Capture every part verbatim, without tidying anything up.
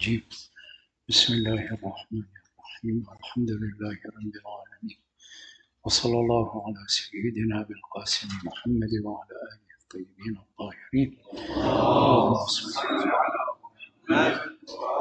الرجيم. بسم الله الرحمن الرحيم. الحمد لله رب العالمين، وصلى الله على سيدنا بالقاسم محمد وعلى آله الطيبين الطاهرين. اللهم صل على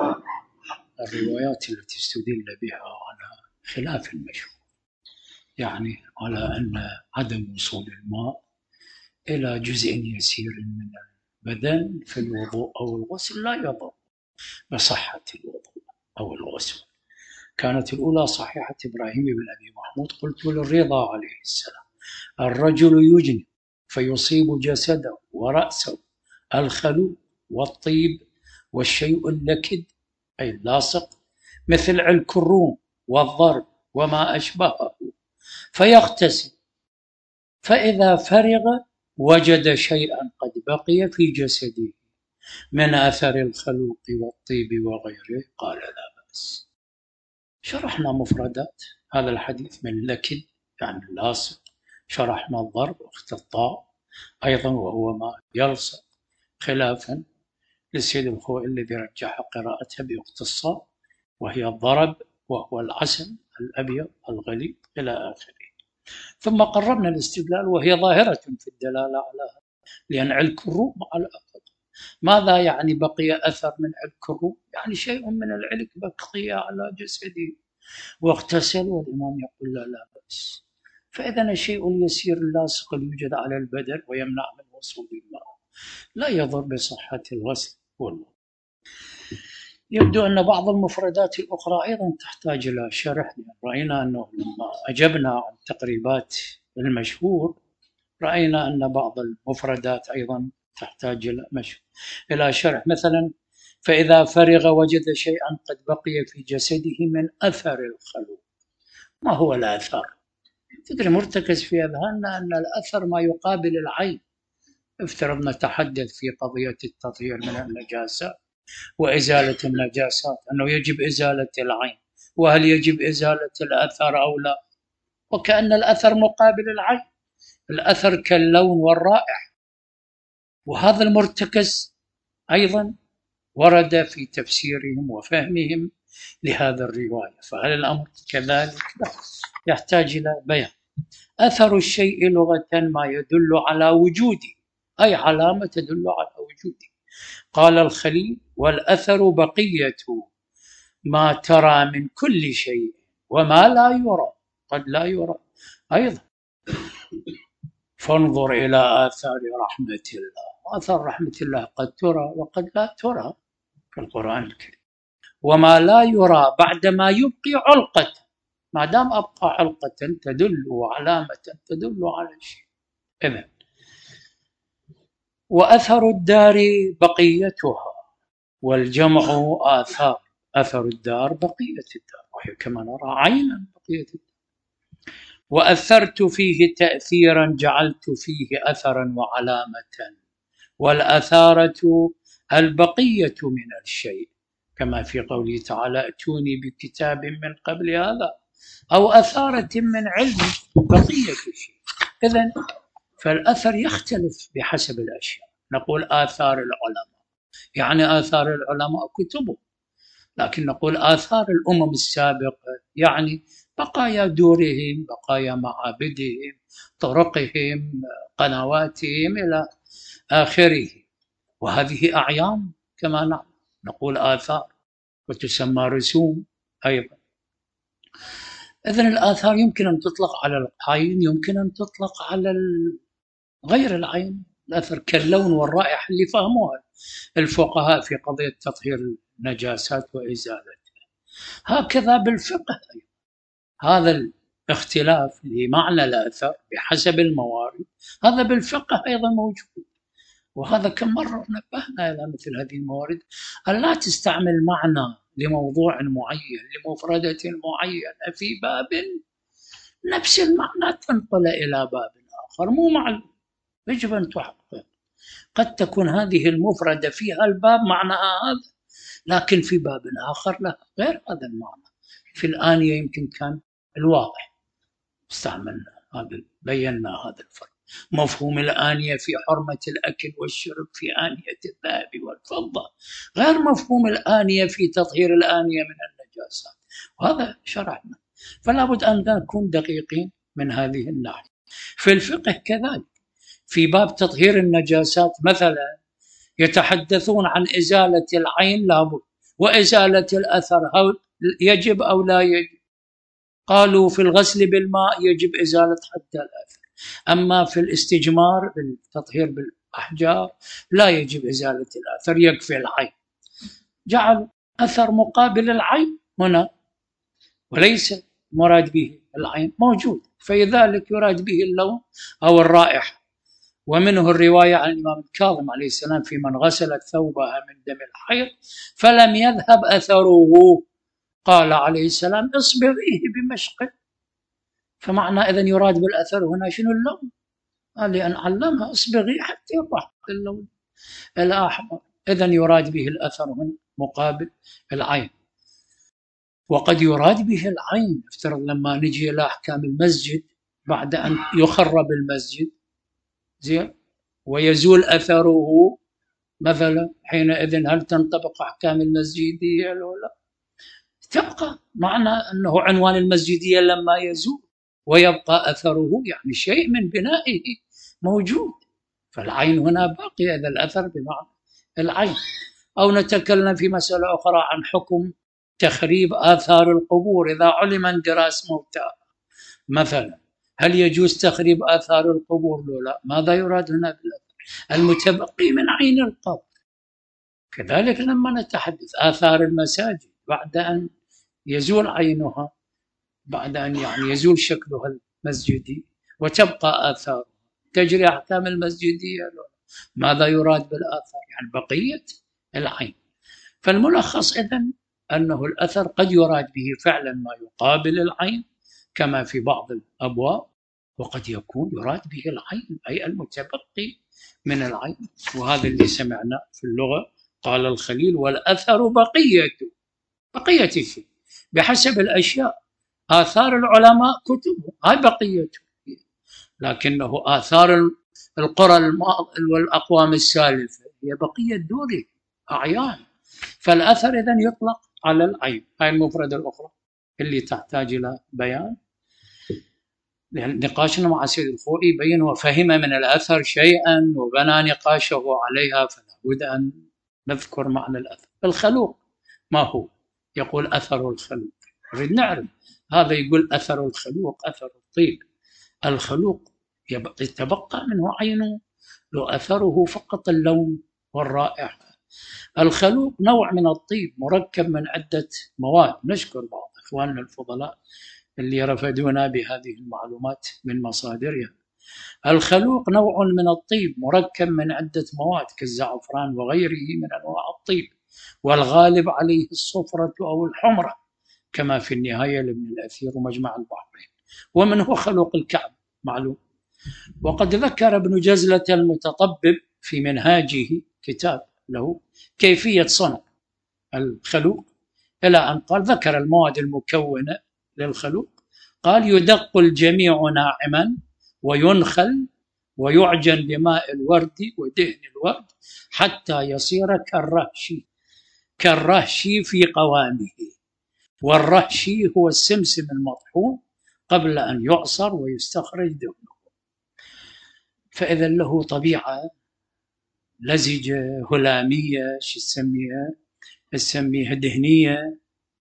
الروايات التي استدل بها على خلاف المشهور، يعني على أن عدم وصول الماء إلى جزء يسير من البدن في الوضوء أو الغسل لا يضر بصحة الوضوء أو الغسل. كانت الأولى صحيحة إبراهيم بن أبي محمود: قلت للرضا عليه السلام: الرجل يجني فيصيب جسده ورأسه الخلو والطيب والشيء اللكد أي اللاصق مثل علك الروم والضرب وما أشبهه، فيغتسل، فإذا فرغ وجد شيئا قد بقي في جسده من أثر الخلوق والطيب وغيره، قال لا بأس. شرحنا مفردات هذا الحديث من لكد يعني اللاصق، شرحنا الضرب اختطاء أيضا وهو ما يلصق، خلافا للسيد الخوئي الذي رجح قراءتها باختصار وهي الضرب وهو العسل الأبيض الغليظ إلى آخره. ثم قررنا الاستدلال وهي ظاهرة في الدلالة على هذا، لأن علك الروم على الأقل ماذا يعني بقي أثر من علك الروم؟ يعني شيء من العلك بقي على جسده واغتسل، والإمام يقول لا لا بأس. فإذا الشيء اليسير اللاصق يوجد على البدن ويمنع من وصول الماء لا يضر بصحة الغسل والوضوء. يبدو أن بعض المفردات الأخرى أيضا تحتاج إلى شرح، رأينا أنه لما أجبنا عن تقريبات المشهور رأينا أن بعض المفردات أيضا تحتاج إلى مش... إلى شرح. مثلا: فإذا فرغ وجد شيئا قد بقي في جسده من أثر الخلوق. ما هو الأثر؟ تدري مرتكز في أذهاننا أن الأثر ما يقابل العين. افترض نتحدث في قضية التطهير من النجاسات وإزالة النجاسات أنه يجب إزالة العين، وهل يجب إزالة الأثر أو لا؟ وكأن الأثر مقابل العين، الأثر كاللون والرائحة، وهذا المرتكز أيضا ورد في تفسيرهم وفهمهم لهذا الرواية. فهل الأمر كذلك؟ لا، يحتاج إلى بيان. أثر الشيء لغة ما يدل على وجوده، أي علامة تدل على وجوده. قال الخليل: والأثر بقية ما ترى من كل شيء وما لا يرى قد لا يرى أيضا. فانظر إلى آثار رحمة الله، آثار رحمة الله قد ترى وقد لا ترى في القرآن الكريم. وما لا يرى بعدما يبقي علقة، ما دام أبقى علقة تدل وعلامة تدل على شيء. إذن وأثر الدار بقيتها، والجمع آثار، أثر الدار بقية الدار، وهي كما نرى عينا بقية الدار. وأثرت فيه تأثيرا جعلت فيه أثرا وعلامة، والأثارة البقية من الشيء، كما في قوله تعالى: ائتوني بكتاب من قبل هذا أو أثارة من علم بقية الشيء. إذن فالأثر يختلف بحسب الأشياء. نقول آثار العلماء يعني آثار العلماء كتبهم، لكن نقول آثار الأمم السابقة يعني بقايا دورهم، بقايا معابدهم، طرقهم، قنواتهم إلى آخره، وهذه أعيان كما نعلم. نقول آثار وتسمى رسوم أيضا. إذن الآثار يمكن أن تطلق على العين، يمكن أن تطلق على غير العين. الأثر كاللون والرائحة اللي فهموها الفقهاء في قضية تطهير النجاسات وإزالتها. هكذا بالفقه هذا الاختلاف لمعنى الأثر بحسب الموارد، هذا بالفقه أيضا موجود. وهذا كم مرة نبهنا إلى مثل هذه الموارد، أن لا تستعمل معنى لموضوع معين لمفردة معينة في باب، نفس المعنى تنقل إلى باب آخر مو معلوم، يجب أن تحقق. قد تكون هذه المفردة فيها الباب معناها هذا، لكن في باب آخر لا غير هذا المعنى. في الآنية يمكن كان الواضح استعملنا هذا، بينا هذا الفرق. مفهوم الآنية في حرمة الأكل والشرب في آنية الذهب والفضة غير مفهوم الآنية في تطهير الآنية من النجاسات، وهذا شرحنا. فلا بد أن نكون دقيقين من هذه الناحية. في الفقه كذلك، في باب تطهير النجاسات مثلا يتحدثون عن إزالة العين لابد، وإزالة الأثر يجب أو لا يجب. قالوا في الغسل بالماء يجب إزالة حتى الأثر، أما في الاستجمار بالتطهير بالأحجار لا يجب إزالة الأثر، يكفي العين. جعل أثر مقابل العين هنا، وليس مراد به العين موجود، فلذلك يراد به اللون أو الرائحة. ومنه الرواية عن الإمام الكاظم عليه السلام في من غسلت ثوبها من دم الحيض فلم يذهب أثره، قال عليه السلام اصبغيه بمشق. فمعنى إذن يراد بالأثر هنا شنو؟ اللون. قال لأن علمها اصبغي حتى يروح اللون الأحمر. إذن يراد به الأثر هنا مقابل العين. وقد يراد به العين، افترض لما نجي إلى أحكام المسجد بعد أن يخرب المسجد زين ويزول أثره مثلا، حينئذ هل تنطبق أحكام المسجدية أو لا؟ تبقى معنى أنه عنوان المسجدية لما يزول ويبقى أثره، يعني شيء من بنائه موجود، فالعين هنا باقية، إذا الأثر بمعنى العين. أو نتكلم في مسألة أخرى عن حكم تخريب آثار القبور إذا علم اندراس موتى مثلا، هل يجوز تخريب آثار القبور لو لا؟ ماذا يراد هنا بالأثر؟ المتبقي من عين القبر. كذلك لما نتحدث آثار المساجد بعد أن يزول عينها، بعد أن يعني يزول شكلها المسجدي وتبقى آثار، تجري أحكام المسجدية لو لا؟ ماذا يراد بالآثار؟ يعني بقية العين. فالملخص إذن أنه الأثر قد يراد به فعلا ما يقابل العين كما في بعض الأبواب، وقد يكون يراد به العين أي المتبقي من العين. وهذا اللي سمعنا في اللغة. قال الخليل والأثر بقية، بقية شيء بحسب الأشياء. آثار العلماء كتبهم هاي بقيته، لكنه آثار القرى والأقوام السالفة هي بقية دوري أعيان. فالأثر إذن يطلق على العين. هاي المفردة الأخرى اللي تحتاج إلى بيان، لأن نقاشنا مع سيد الخوئي يبين وفهم من الأثر شيئا وبنى نقاشه عليها، فلا بد أن نذكر معنى الأثر. الخلوق ما هو؟ يقول أثر الخلوق، نريد نعرف. هذا يقول أثر الخلوق أثر الطيب. الخلوق يتبقى منه عينه لو أثره فقط اللون والرائحة. الخلوق نوع من الطيب مركب من عدة مواد. نشكر بعض إخواننا الفضلاء اللي رفدونا بهذه المعلومات من مصادرها. الخلوق نوع من الطيب مركب من عدة مواد كالزعفران وغيره من أنواع الطيب، والغالب عليه الصفرة أو الحمرة كما في النهاية لابن الأثير ومجمع البحرين. ومن هو خلوق الكعب معلوم. وقد ذكر ابن جزلة المتطبب في منهاجه كتاب له كيفية صنع الخلوق، إلى أن قال ذكر المواد المكونة للخلوق. قال يدق الجميع ناعما وينخل ويعجن بماء الورد ودهن الورد حتى يصير كالرهشي، كالرهشي في قوامه. والرهشي هو السمسم المطحون قبل أن يعصر ويستخرج دهنه. فإذا له طبيعة لزجة هلامية، شو تسميها؟ تسميها دهنية.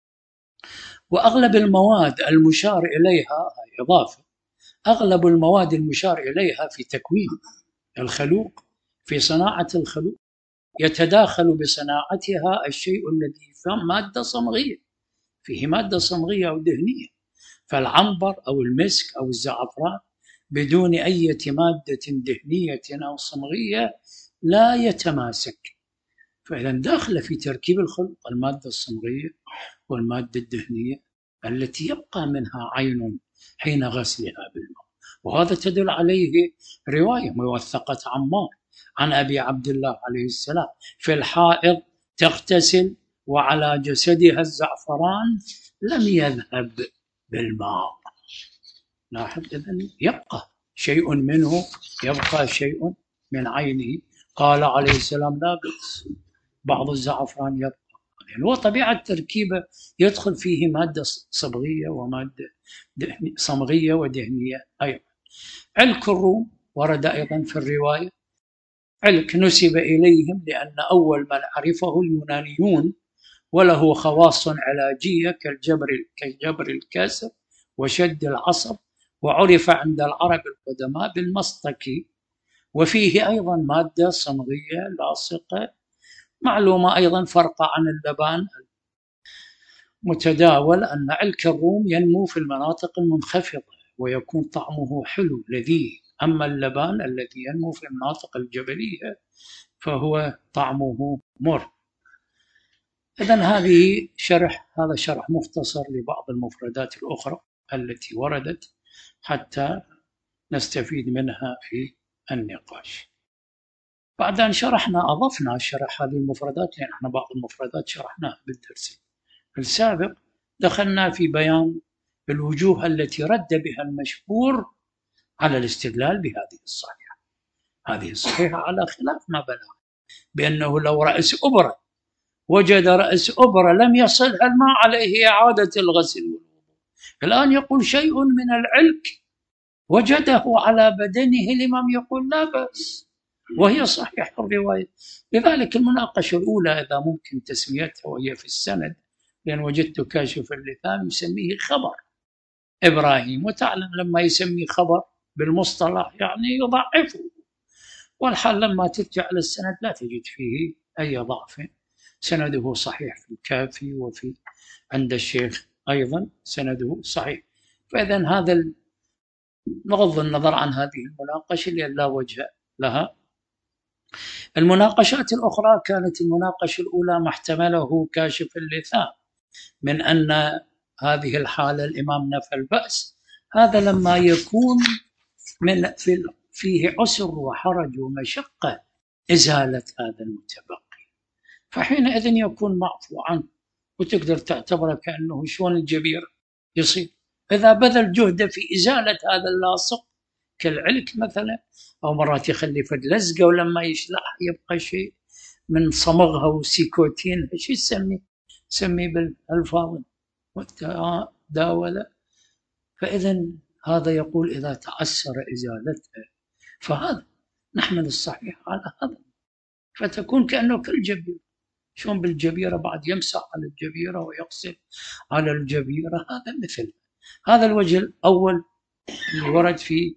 وأغلب المواد المشار إليها إضافة، أغلب المواد المشار إليها في تكوين الخلوق في صناعة الخلوق يتداخل بصناعتها الشيء الذي فيه مادة صمغية، فيه مادة صمغية أو دهنية. فالعنبر أو المسك أو الزعفران بدون أي مادة دهنية أو صمغية لا يتماسك. فإذا داخل في تركيب الخلق المادة الصمغية والمادة الدهنية التي يبقى منها عين حين غسلها بالماء. وهذا تدل عليه رواية موثقة عمار عن أبي عبد الله عليه السلام في الحائض تغتسل وعلى جسدها الزعفران لم يذهب بالماء. لاحظ إذن يبقى شيء منه يبقى شيء من عينه. قال عليه السلام لا بأس، بعض الزعفران يبقى، يعني هو طبيعة التركيبة يدخل فيه مادة صبغية ومادة صمغية ودهنية أيضا. علك الروم ورد أيضا في الرواية، علك نسب إليهم لأن أول من عرفه اليونانيون، وله خواص علاجية كالجبر كالجبر الكاسر وشد العصب، وعرف عند العرب القدماء بالمصطكي، وفيه أيضا مادة صمغية لاصقة. معلومة أيضا فرق عن اللبان متداول أن علك الروم ينمو في المناطق المنخفضة ويكون طعمه حلو لذيذ، أما اللبان الذي ينمو في المناطق الجبلية فهو طعمه مر. إذن هذه شرح هذا شرح مختصر لبعض المفردات الأخرى التي وردت حتى نستفيد منها في النقاش. بعد أن شرحنا أضفنا شرح هذه المفردات، لأن احنا بعض المفردات شرحناها بالدرس السابق، دخلنا في بيان الوجوه التي رد بها المشهور على الاستدلال بهذه الصحيحة. هذه الصحيحة على خلاف ما بلغ، بأنه لو رأس أبرة وجد رأس أبرة لم يصلها الماء عليه إعادة الغسل والوضوء. الآن يقول شيء من العلك وجده على بدنه، الإمام يقول لا بأس، وهي صحيح الرواية. لذلك المناقشة الأولى إذا ممكن تسميتها وهي في السند، لأن وجدت كاشف اللثام يسميه خبر إبراهيم، وتعلم لما يسمي خبر بالمصطلح يعني يضعفه، والحال لما ترجع للسند لا تجد فيه أي ضعف، سنده صحيح في الكافي وفي عند الشيخ أيضا سنده صحيح. فإذا هذا بغض النظر عن هذه المناقشة اللي لا وجه لها. المناقشات الأخرى كانت المناقشة الأولى ما احتمله كاشف اللثام من أن هذه الحالة الإمام نفى البأس، هذا لما يكون من في فيه عسر وحرج ومشقة إزالة هذا المتبقي، فحينئذ يكون معفو عنه وتقدر تعتبره كأنه شلون الجبير يصير. إذا بذل جهده في إزالة هذا اللاصق كالعلك مثلا، أو مرات يخلي فد لزقة ولما يشلح يبقى شيء من صمغها وسيكوتين، ايش يسمي؟ سمي بالألفاظ والتداولة. فإذا هذا يقول إذا تعسر إزالته فهذا نحمل الصحيح على هذا، فتكون كأنه كالجبير. شلون بالجبيرة بعد يمسح على الجبيرة ويغسل على الجبيرة، هذا مثل هذا الوجه الأول اللي ورد في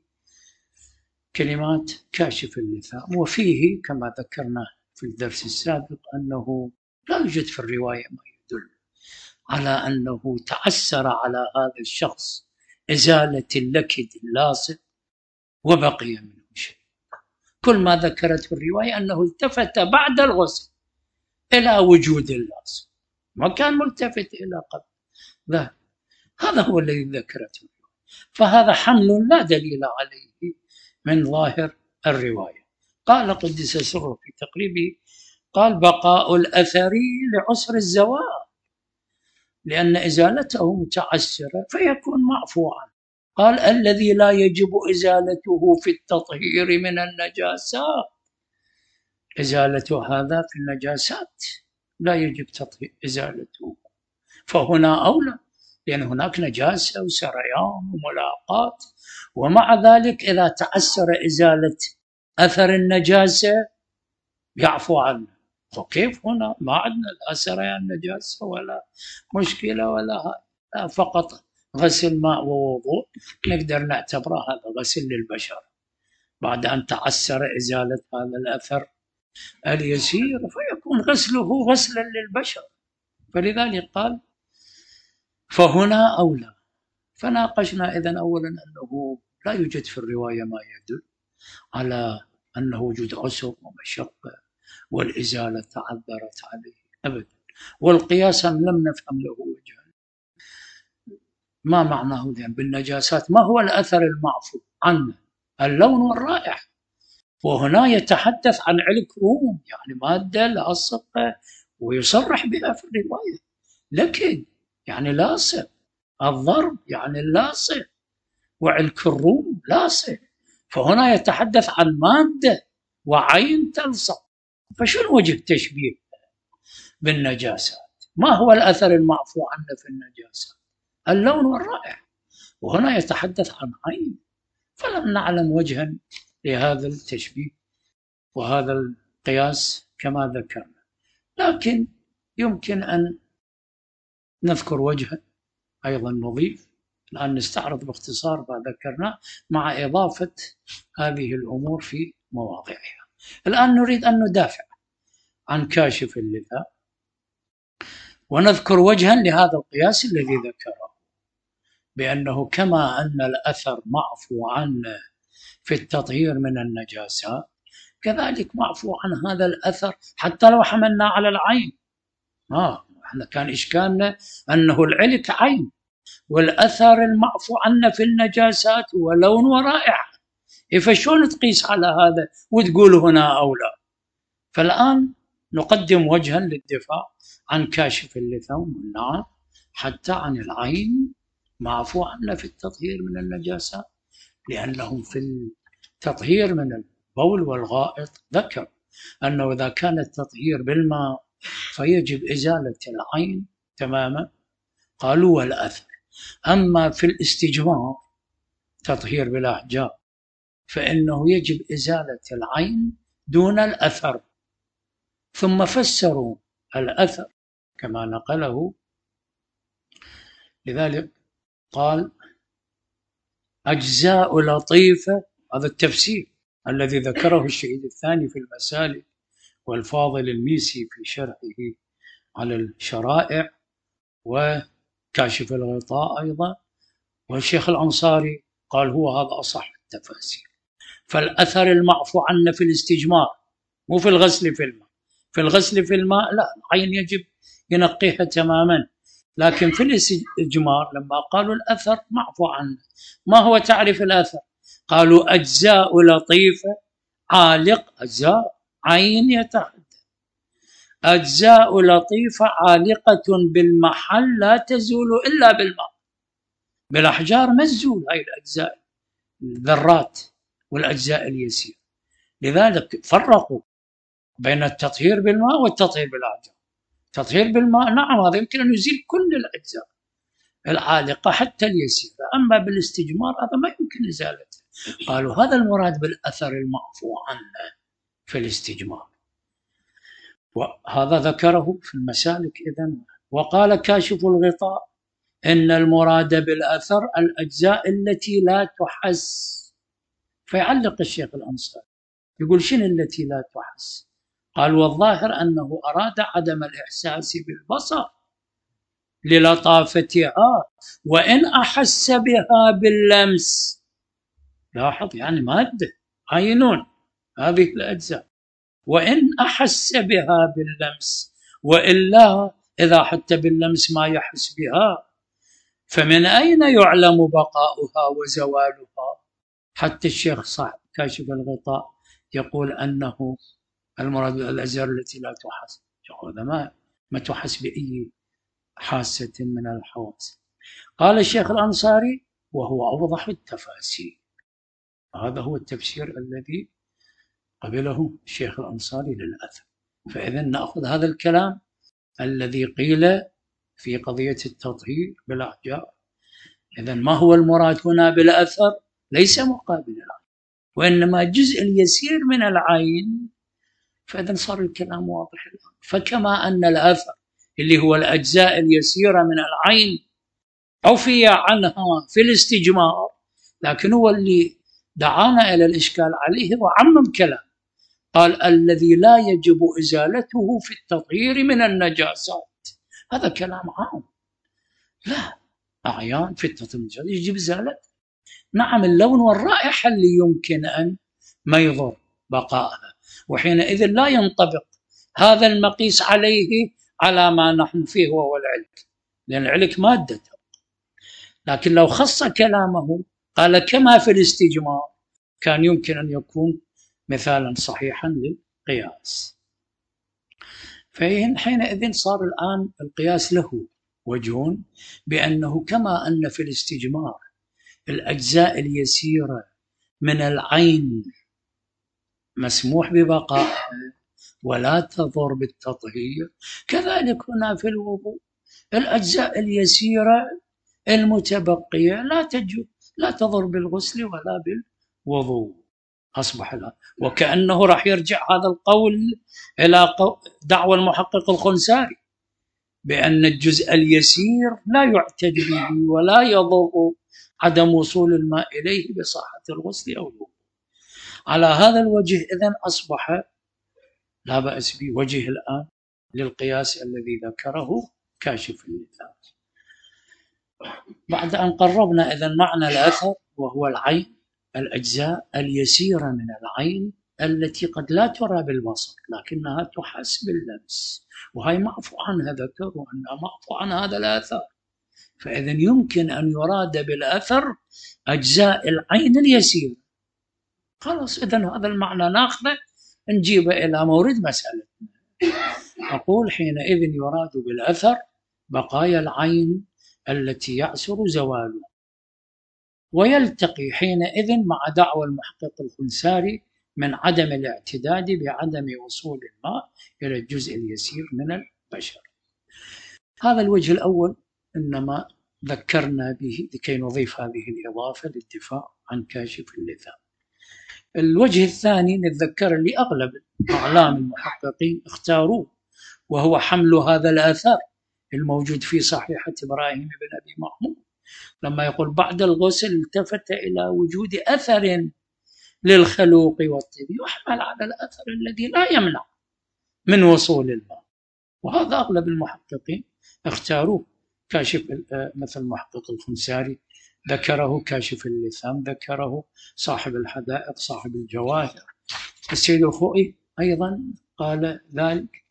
كلمات كاشف اللثام. وفيه كما ذكرنا في الدرس السابق أنه لا يوجد في الرواية ما يدل على أنه تعسر على هذا الشخص إزالة اللكد اللاصق وبقي منه شيء. كل ما ذكرته الرواية أنه التفت بعد الغسل إلى وجود اللاصق، ما كان ملتفت إلى قبل ذا. هذا هو الذي ذكرته، فهذا حمل لا دليل عليه من ظاهر الرواية. قال قدس سره في تقريبه، قال بقاء الأثر لعسر الزوال، لأن إزالته متعسرة فيكون معفوعا. قال الذي لا يجب إزالته في التطهير من النجاسات، إزالة هذا في النجاسات لا يجب إزالته، فهنا أولى، لأن هناك نجاسة وسريان وملاقات، ومع ذلك إذا تعسر إزالة أثر النجاسة يعفو عنه. وكيف هنا ما عندنا لا سريان نجاسة ولا مشكلة ولا هاي، فقط غسل ماء ووضوء نقدر نعتبره هذا غسل للبشر بعد أن تعسر إزالة هذا الأثر اليسير، فيكون غسله غسلا للبشر. فلذلك قال فهنا أولى. فناقشنا إذن أولا أنه لا يوجد في الرواية ما يدل على أنه وجود عسر ومشقة والإزالة تعذرت عليه أبدا، والقياس لم نفهم له وجها. ما معناه ذن بالنجاسات؟ ما هو الأثر المعفو عنه؟ اللون والرائحة، وهنا يتحدث عن علك روم يعني مادة لاصقة ويصرح بها في الرواية، لكن يعني لاصق، الضرب يعني لاصق، وعلك الروم لاصق، فهنا يتحدث عن مادة وعين تلصق، فشنو وجه التشبيه بالنجاسات؟ ما هو الأثر المعفو عنه في النجاسة؟ اللون والرائحة، وهنا يتحدث عن عين، فلم نعلم وجها لهذا التشبيه وهذا القياس كما ذكرنا، لكن يمكن أن نذكر وجها أيضا نضيف الآن، نستعرض باختصار ما ذكرناه مع إضافة هذه الأمور في مواضعها. الآن نريد أن ندافع عن كاشف اللثة ونذكر وجها لهذا القياس الذي ذكره، بأنه كما أن الأثر معفو عنه في التطهير من النجاسات، كذلك معفو عن هذا الأثر حتى لو حملنا على العين. آه احنا كان إشكالنا أنه العلك عين، والأثر المعفو عنه في النجاسات هو لون ورائحة، فشون تقيس على هذا وتقول هنا أو لا؟ فالآن نقدم وجها للدفاع عن كاشف اللثة، نعم حتى عن العين معفو عنه في التطهير من النجاسات، لأنهم في التطهير من البول والغائط ذكر أنه إذا كان التطهير بالماء فيجب إزالة العين تماما، قالوا والأثر. أما في الاستجمار تطهير بالأحجار فإنه يجب إزالة العين دون الأثر، ثم فسروا الأثر كما نقله، لذلك قال أجزاء لطيفة، هذا التفسير الذي ذكره الشهيد الثاني في المسالك والفاضل الميسي في شرحه على الشرائع وكاشف الغطاء أيضا، والشيخ الأنصاري قال هو هذا أصح التفاسير. فالأثر المعفو عنه في الاستجمار، مو في الغسل في الماء. في الغسل في الماء لا، العين يجب ينقيها تماما، لكن في الاستجمار لما قالوا الأثر معفو عنه، ما هو تعريف الأثر؟ قالوا أجزاء لطيفة عالق، أجزاء عين يتحدث، أجزاء لطيفة عالقة بالمحل لا تزول إلا بالماء، بالأحجار ما تزول هاي الأجزاء الذرات والأجزاء اليسيرة. لذلك فرقوا بين التطهير بالماء والتطهير بالأحجار. التطهير بالماء نعم هذا يمكن أن يزيل كل الأجزاء العالقة حتى اليسيرة، أما بالاستجمار هذا ما يمكن إزالته. قالوا هذا المراد بالأثر المعفو عنه في الاستجمار، وهذا ذكره في المسالك إذن. وقال كاشف الغطاء إن المراد بالأثر الأجزاء التي لا تحس، فيعلق الشيخ الأنصاري يقول شنو التي لا تحس؟ قال والظاهر أنه أراد عدم الإحساس بالبصر للطافتها، وإن أحس بها باللمس. لاحظ يعني مادة عينون هذه الأجزاء، وإن أحس بها باللمس، وإلا إذا حتى باللمس ما يحس بها فمن أين يعلم بقاؤها وزوالها؟ حتى الشيخ صاحب كاشف الغطاء يقول أنه المراد بالأجزاء التي لا تحس، هذا ما ما تحس بأي حاسة من الحواس. قال الشيخ الأنصاري وهو أوضح التفاسير، هذا هو التفسير الذي قبله الشيخ الأنصاري للأثر. فإذا نأخذ هذا الكلام الذي قيل في قضية التطهير بالأحجار. إذا ما هو المراد هنا بالأثر؟ ليس مقابل العين، وإنما الجزء اليسير من العين. فإذا صار الكلام واضح الآن. فكما أن الأثر اللي هو الأجزاء اليسيرة من العين عفي عنها في الاستجمار، لكن هو اللي دعانا إلى الإشكال عليه وعمم كلام، قال الذي لا يجب إزالته في التطهير من النجاسات. هذا كلام عام، لا أعيان في التطهير يجب إزالته. نعم اللون والرائحة اللي يمكن أن ما يضر بقائها، وحينئذ لا ينطبق هذا المقيس عليه على ما نحن فيه وهو العلك، لأن العلك مادة. لكن لو خص كلامه قال كما في الاستجمار كان يمكن أن يكون مثالا صحيحا للقياس. فحينئذ صار الآن القياس له وجه، بأنه كما أن في الاستجمار الأجزاء اليسيرة من العين مسموح ببقائها ولا تضر بالتطهير، كذلك هنا في الوضوء الأجزاء اليسيرة المتبقية لا تجو لا تضر بالغسل ولا بالوضوء. أصبح لا، وكأنه راح يرجع هذا القول إلى دعوى المحقق الخنساري بأن الجزء اليسير لا يعتد به ولا يضر عدم وصول الماء إليه بصحة الغسل أو الوضوء. على هذا الوجه إذن أصبح لا بأس به وجه الآن للقياس الذي ذكره كاشف اللثام. بعد أن قربنا إذن معنى الأثر وهو العين، الأجزاء اليسيرة من العين التي قد لا ترى بالبصر لكنها تحس باللمس، وهي معفو عنها، ذكروا أنها معفو عن هذا الأثر، فإذن يمكن أن يراد بالأثر أجزاء العين اليسيرة. خلاص إذن هذا المعنى ناخذه نجيبه إلى مورد مسألتنا. أقول حينئذ يراد بالأثر بقايا العين التي يعسر زوالها، ويلتقي حينئذ مع دعوى المحقق الخنساري من عدم الاعتداد بعدم وصول الماء إلى الجزء اليسير من البشر. هذا الوجه الأول إنما ذكرنا به لكي نضيف هذه الإضافة للدفاع عن كاشف اللثام. الوجه الثاني نتذكر اللي أغلب أعلام المحققين اختاروه، وهو حمل هذا الأثر الموجود في صحيحة إبراهيم بن أبي محمود لما يقول بعد الغسل التفت إلى وجود أثر للخلوق والطيب، يحمل على الأثر الذي لا يمنع من وصول الماء، وهذا أغلب المحققين اختاروه. كاشف مثل المحقق الخنساري ذكره، كاشف اللثام ذكره، صاحب الحدائق، صاحب الجواهر، السيد الخوئي أيضا قال ذلك.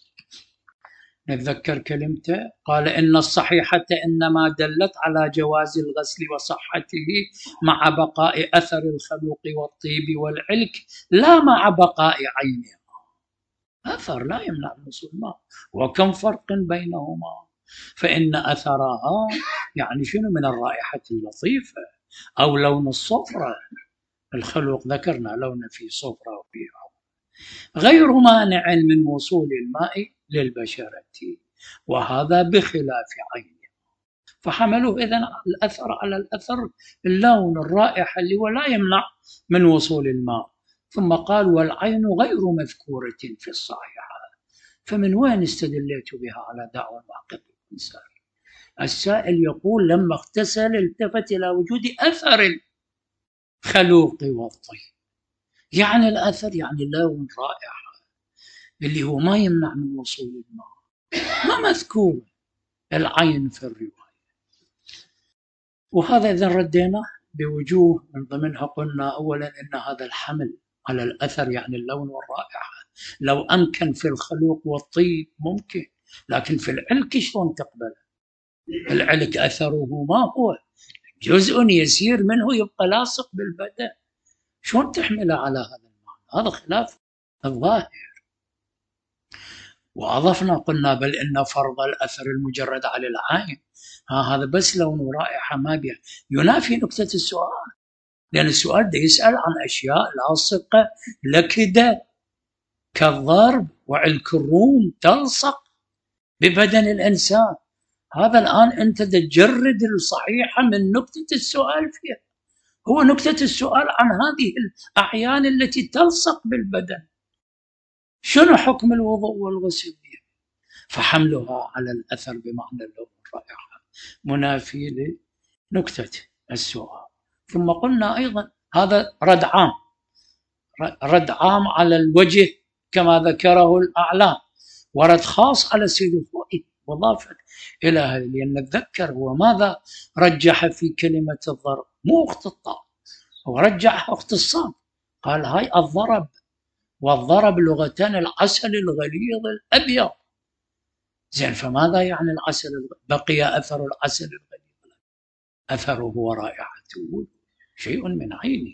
نتذكر كلمته، قال إن الصحيحة إنما دلت على جواز الغسل وصحته مع بقاء أثر الخلوق والطيب والعلك لا مع بقاء عينها. أثر لا يمنع من وصول الماء، وكم فرق بينهما؟ فإن أثرها يعني شنو؟ من الرائحة اللطيفة أو لون الصفرة. الخلوق ذكرنا لون فيه صفرة وفيه غير مانع من وصول الماء للبشرة، وهذا بخلاف عينه. فحملوه إذن الأثر على الأثر اللون الرائحة اللي هو لا يمنع من وصول الماء. ثم قال والعين غير مذكورة في الصحيحة. فمن وين استدليت بها على دعوى المحقق الخنساري؟ السائل يقول لما اغتسل التفت إلى وجود أثر الخلوق والطيب، يعني الأثر يعني لون رائحة اللي هو ما يمنع من وصول الماء، ما مذكور العين في الرواية. وهذا إذا ردينا بوجوه، من ضمنها قلنا أولا إن هذا الحمل على الأثر يعني اللون والرائحة لو أمكن في الخلوق والطيب ممكن، لكن في العلك شلون تقبل؟ العلك أثره ما هو جزء يسير منه يبقى لاصق بالبدن، شلون تحمله على هذا المعنى؟ هذا خلاف الظاهر. وأضفنا قلنا بل إن فرض الأثر المجرد على العين ها هذا بس لون ورائحة ما بيع ينافي نكتة السؤال، لأن السؤال ده يسأل عن أشياء لاصقة لكده كالضرب وعلك الروم تلصق ببدن الإنسان. هذا الآن أنت تجرد الصحيحة من نكتة السؤال فيها، هو نكتة السؤال عن هذه الأعيان التي تلصق بالبدن، شنو حكم الوضوء والغسل فيها؟ فحملها على الأثر بمعنى اللون والرائحة منافي لنكتة السؤال. ثم قلنا أيضا هذا رد عام، رد عام على الوجه كما ذكره الأعلام، ورد خاص على سيد الخوئي وضافت إلى هذا، لأن نتذكر هو ماذا رجح في كلمة الضرب؟ مو اختطاف، هو رجح اختصام، قال هاي الضرب، والضرب لغة العسل الغليظ الأبيض. زين، فماذا يعني العسل الغليظ؟ بقي أثر العسل الغليظ، أثره ورائحته شيء من عينه.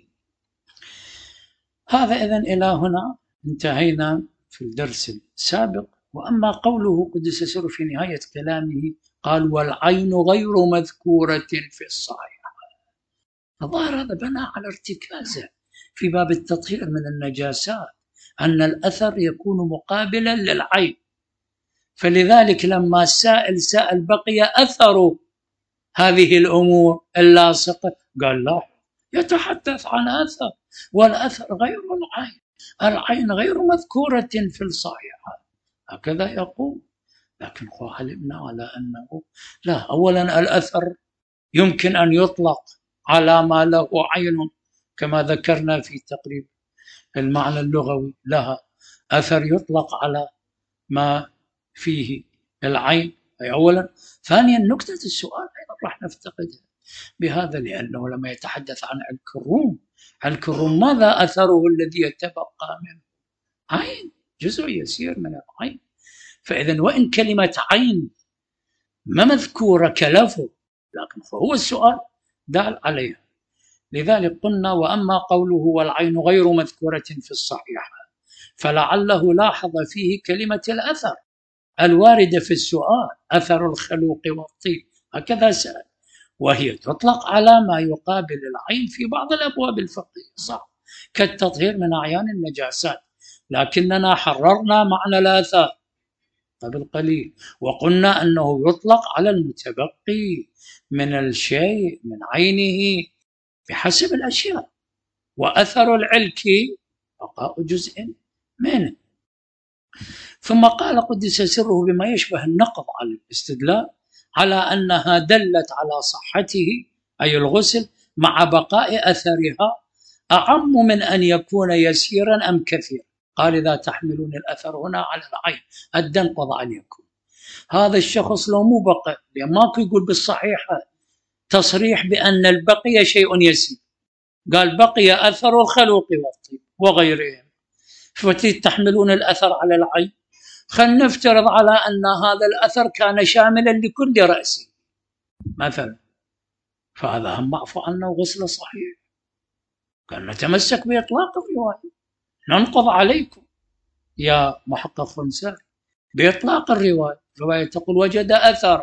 هذا إذن إلى هنا انتهينا في الدرس السابق. وأما قوله قدس سره في نهاية كلامه قال والعين غير مذكورة في الصحيحة، الظاهر هذا بنى على ارتكازه في باب التطهير من النجاسات أن الأثر يكون مقابلا للعين، فلذلك لما السائل سأل بقي أثر هذه الأمور اللاصقة قال لا، يتحدث عن أثر، والأثر غير العين، العين غير مذكورة في الصحيحة، هكذا يقول. لكن علمنا على أنه لا، أولا الأثر يمكن أن يطلق على ما له عين كما ذكرنا في تقريب المعنى اللغوي لها، أثر يطلق على ما فيه العين، أي أولا. ثانيا نكتة السؤال أيضا راح نفتقدها بهذا، لأنه لما يتحدث عن الكروم، الكروم ماذا أثره الذي يتبقى منه؟ عين، جزء يسير من العين. فإذا وإن كلمة عين ما مذكورة كلفظ، لكن فهو السؤال دال عليها. لذلك قلنا وأما قوله والعين غير مذكورة في الصحيحة فلعله لاحظ فيه كلمة الأثر الواردة في السؤال، أثر الخلوق والطيب، هكذا سأل، وهي تطلق على ما يقابل العين في بعض الأبواب الفقهية، صح، كالتطهير من أعيان النجاسات، لكننا حررنا معنى الآثار قبل قليل وقلنا أنه يطلق على المتبقي من الشيء من عينه بحسب الأشياء، وأثر العلك بقاء جزء منه. ثم قال قدس سره بما يشبه النقض على الاستدلال على أنها دلت على صحته، أي الغسل، مع بقاء أثرها أعم من أن يكون يسيرا أم كثيرا. قال إذا تحملون الأثر هنا على العين الدنقض أن يكون هذا الشخص لو مو بقى، لأن ماكو يقول بالصحيحة تصريح بأن البقية شيء يسير، قال بقي أثر الخلوق والطيب وغيرهم، فتريد تحملون الأثر على العين. خلينا نفترض على أن هذا الأثر كان شاملا لكل رأسه مثلا، فهذا هم معفو عنه غسل صحيح، كان نتمسك بإطلاق الرواية، ننقض عليكم يا محقق خنسان بإطلاق الرواية. الرواية تقول وجد أثر،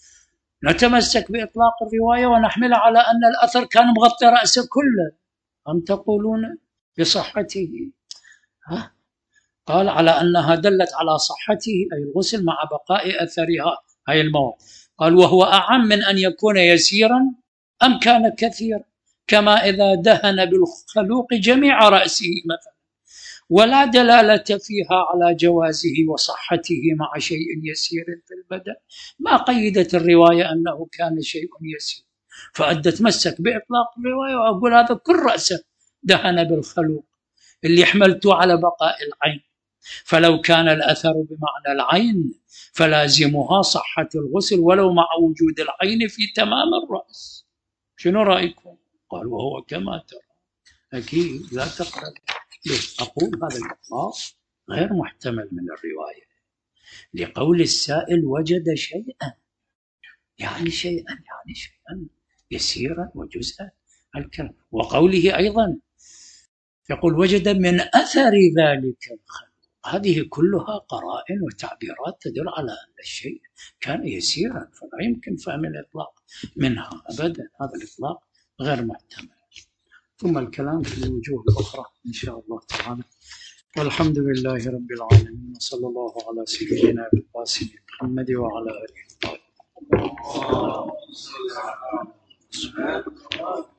نتمسك بإطلاق الرواية ونحملها على أن الأثر كان مغطي رأسه كله، أم تقولون بصحته؟ ها؟ قال على أنها دلت على صحته أي الغسل مع بقاء أثرها أي المواد. قال وهو أعم من أن يكون يسيرا أم كان كثيرا، كما إذا دهن بالخلوق جميع رأسه مثلا، ولا دلالة فيها على جوازه وصحته مع شيء يسير في البدن، ما قيدت الرواية أنه كان شيء يسير، فأدت مسك بإطلاق الرواية وأقول هذا كل رأسه دهن بالخلوق اللي حملته على بقاء العين، فلو كان الأثر بمعنى العين فلازمها صحة الغسل ولو مع وجود العين في تمام الرأس. شنو رأيكم؟ قال وهو كما ترى، أكيد لا تقرأ. أقول هذا الإطلاق غير محتمل من الرواية، لقول السائل وجد شيئا، يعني شيئا يعني شيئا يسيرا وجزءا الكلام، وقوله أيضا يقول وجد من أثر ذلك الخلق، هذه كلها قرائن وتعبيرات تدل على أن الشيء كان يسيرا، فلا يمكن فهم الإطلاق منها أبدا، هذا الإطلاق غير محتمل. ثم الكلام في الوجوه الأخرى إن شاء الله تعالى، والحمد لله رب العالمين، وصلى الله على سيدنا القاسم محمد وعلى آله وصحبه.